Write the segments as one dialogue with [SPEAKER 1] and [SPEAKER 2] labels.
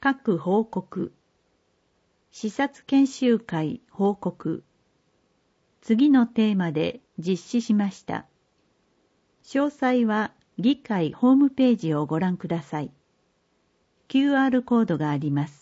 [SPEAKER 1] 各報告。視察研修会報告。次のテーマで実施しました。詳細は議会ホームページをご覧ください。QR コードがあります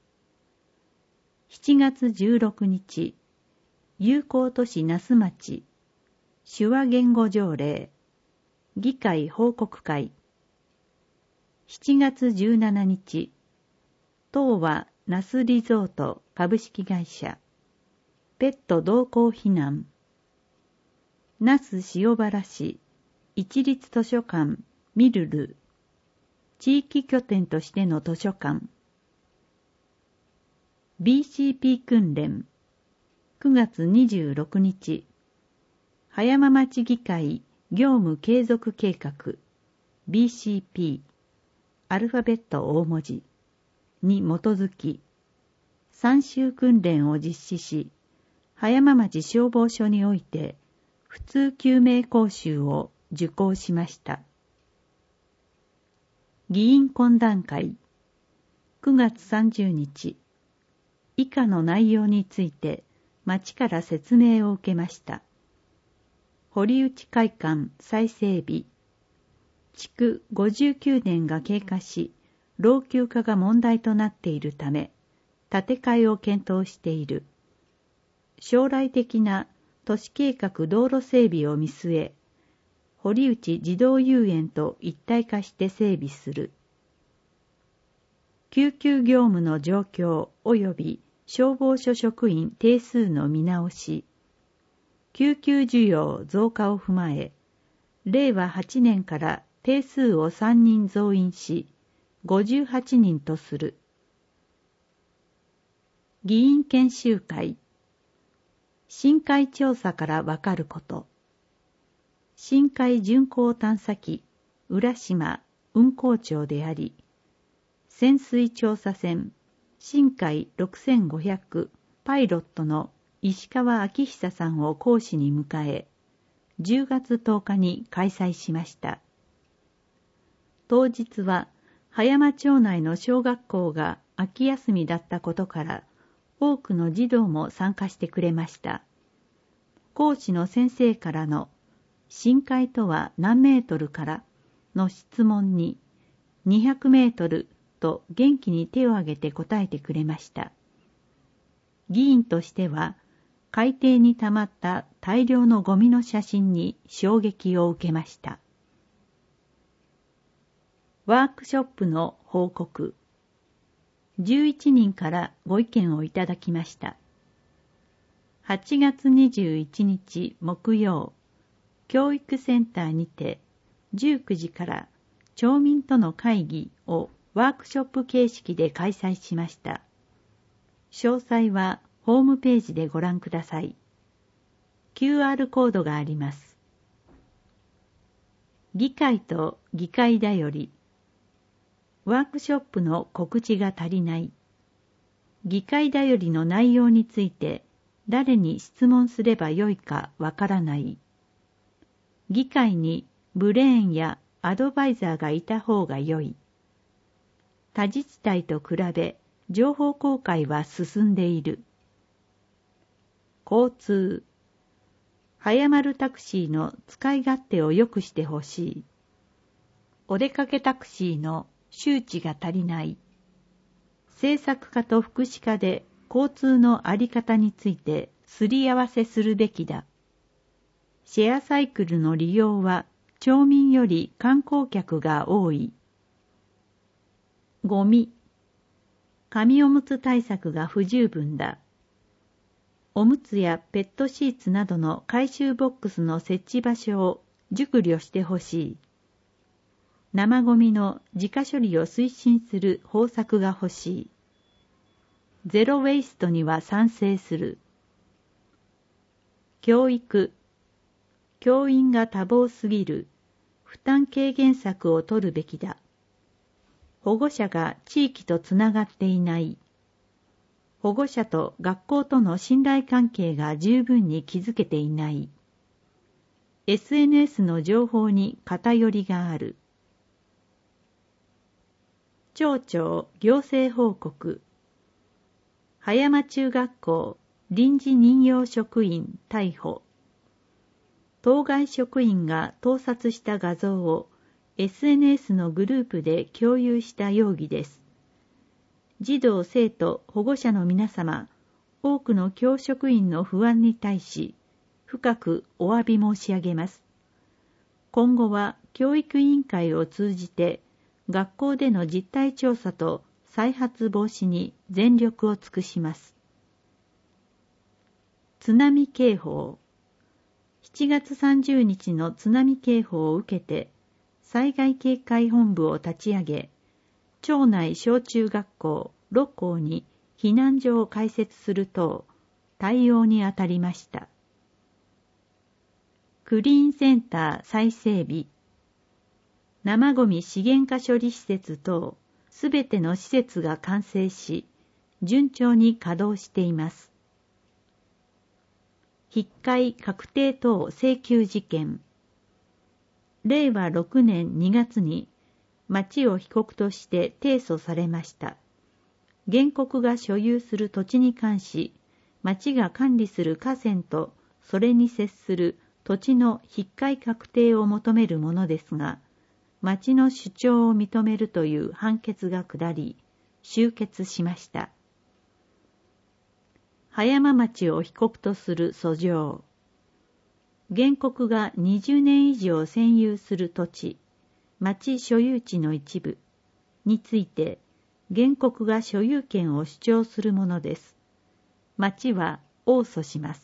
[SPEAKER 1] 。7月16日、友好都市那須町、手話言語条例、議会報告会。7月17日、東和那須リゾート株式会社、ペット同行避難。那須塩原市、一律図書館、ミルル、地域拠点としての図書館。BCP 訓練、9月26日、葉山町議会業務継続計画、BCP、アルファベット大文字に基づき、3週訓練を実施し、葉山町消防署において、普通救命講習を受講しました。議員懇談会、9月30日、以下の内容について町から説明を受けました。堀内会館再整備。築59年が経過し、老朽化が問題となっているため、建て替えを検討している。将来的な都市計画道路整備を見据え、堀内児童遊園と一体化して整備する。救急業務の状況及び消防署職員定数の見直し、救急需要増加を踏まえ、令和8年から定数を3人増員し、58人とする。議員研修会。深海調査からわかること。深海巡航探査機、浦島運航長であり、潜水調査船、深海6500パイロットの石川明久さんを講師に迎え、10月10日に開催しました。当日は、葉山町内の小学校が秋休みだったことから、多くの児童も参加してくれました。講師の先生からの、深海とは何メートルからの質問に、200メートルと元気に手を挙げて答えてくれました。議員としては、海底に溜まった大量のゴミの写真に衝撃を受けました。ワークショップの報告。11人からご意見をいただきました。8月21日木曜、教育センターにて19時から町民との会議をワークショップ形式で開催しました。詳細はホームページでご覧ください。QR コードがあります。議会と議会だより。ワークショップの告知が足りない。議会だよりの内容について誰に質問すればよいかわからない。議会にブレーンやアドバイザーがいた方が良い。他自治体と比べ情報公開は進んでいる。交通。早まるタクシーの使い勝手を良くしてほしい。お出かけタクシーの周知が足りない。政策課と福祉課で交通のあり方についてすり合わせするべきだ。シェアサイクルの利用は町民より観光客が多い。ゴミ。紙おむつ対策が不十分だ。おむつやペットシーツなどの回収ボックスの設置場所を熟慮してほしい。生ゴミの自家処理を推進する方策が欲しい。ゼロウェイストには賛成する。教育。教員が多忙すぎる。負担軽減策を取るべきだ。保護者が地域とつながっていない。保護者と学校との信頼関係が十分に築けていない。SNS の情報に偏りがある。 町長行政報告。葉山中学校臨時任用職員逮捕。当該職員が盗撮した画像を SNS のグループで共有した容疑です。児童生徒保護者の皆様、多くの教職員の不安に対し、深くお詫び申し上げます。今後は教育委員会を通じて、学校での実態調査と再発防止に全力を尽くします。津波警報。7月30日の津波警報を受けて、災害警戒本部を立ち上げ、町内小中学校6校に避難所を開設する等、対応にあたりました。クリーンセンター再整備。生ごみ資源化処理施設等、すべての施設が完成し、順調に稼働しています。引換確定等請求事件。令和6年2月に、町を被告として提訴されました。原告が所有する土地に関し、町が管理する河川とそれに接する土地の引換確定を求めるものですが、町の主張を認めるという判決が下り、終結しました。葉山町を被告とする訴状。原告が20年以上占有する土地、町所有地の一部について、原告が所有権を主張するものです。町は応訴します。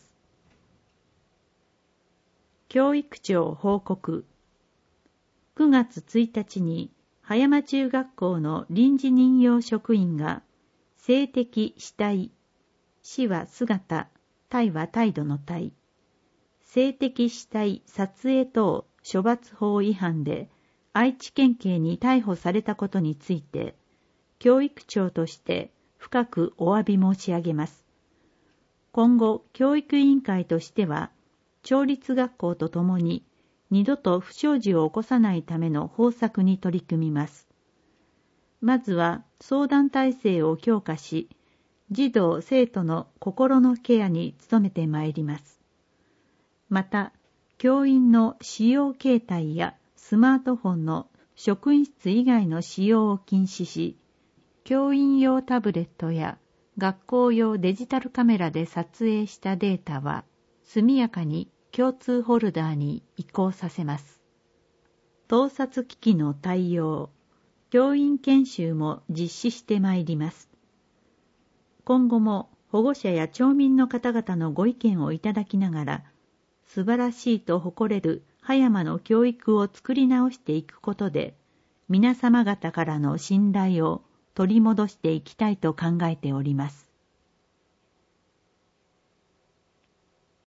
[SPEAKER 1] 教育庁報告。9月1日に葉山中学校の臨時任用職員が性的姿態、死は姿、態は態度の態、性的姿態撮影等処罰法違反で愛知県警に逮捕されたことについて、教育庁として深くお詫び申し上げます。今後、教育委員会としては、町立学校とともに二度と不祥事を起こさないための方策に取り組みます。まずは相談体制を強化し、児童生徒の心のケアに努めてまいります。また、教員の使用形態やスマートフォンの職員室以外の使用を禁止し、教員用タブレットや学校用デジタルカメラで撮影したデータは速やかに共通ホルダーに移行させます。盗撮機器の対応、教員研修も実施してまいります。今後も保護者や町民の方々のご意見をいただきながら、素晴らしいと誇れる葉山の教育を作り直していくことで、皆様方からの信頼を取り戻していきたいと考えております。